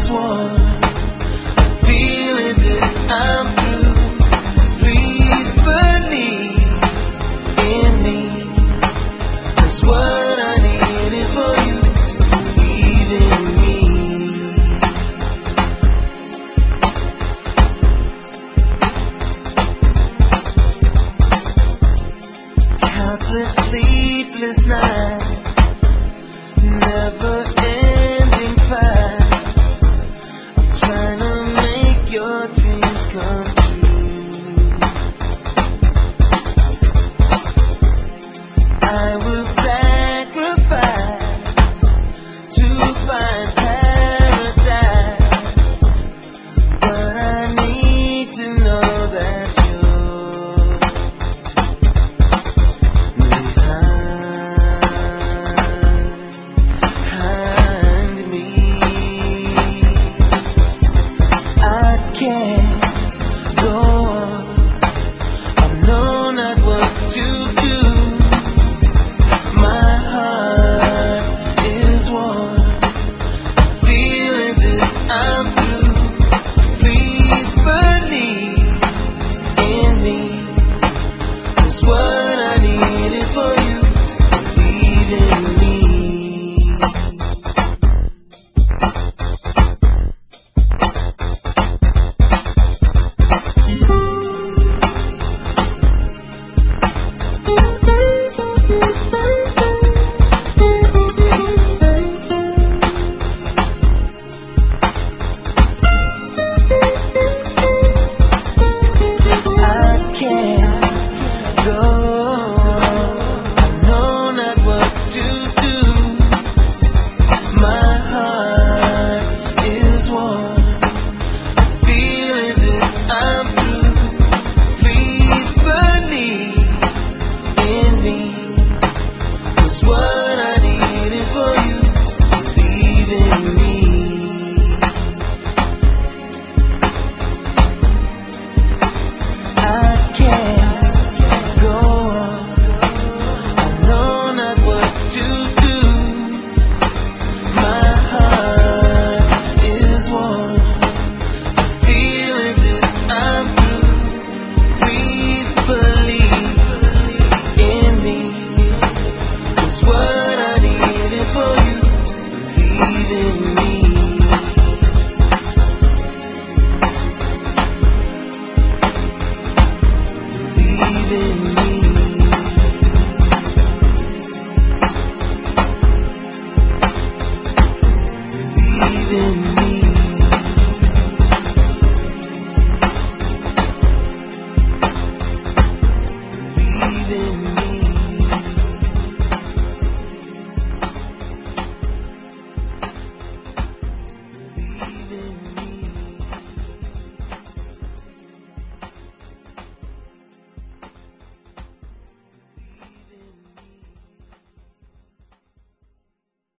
is warm. I feel as if I'm through. Please believe in me, 'cause what I need is for you to believe in me. Countless sleepless nights, never-ending fights, trying to make your dreams come true. I will sacrifice to find paradise, but I need to know that you're behind me. I can't go on, I know not what to do. My heart is warm, I feel as if I'm through. Please believe in me, 'cause what I need is for you to believe in me. I can't go on, I know not what to do. My heart is warm, I feel as if I'm through. Please believe in me, 'cause what I need is for you to believe in me. I can't go on, I know not what to do. My heart is warm, I feel as if I'm through. Please believe in me, 'cause what I need is for you to believe in me. Believe in me. Believe in me.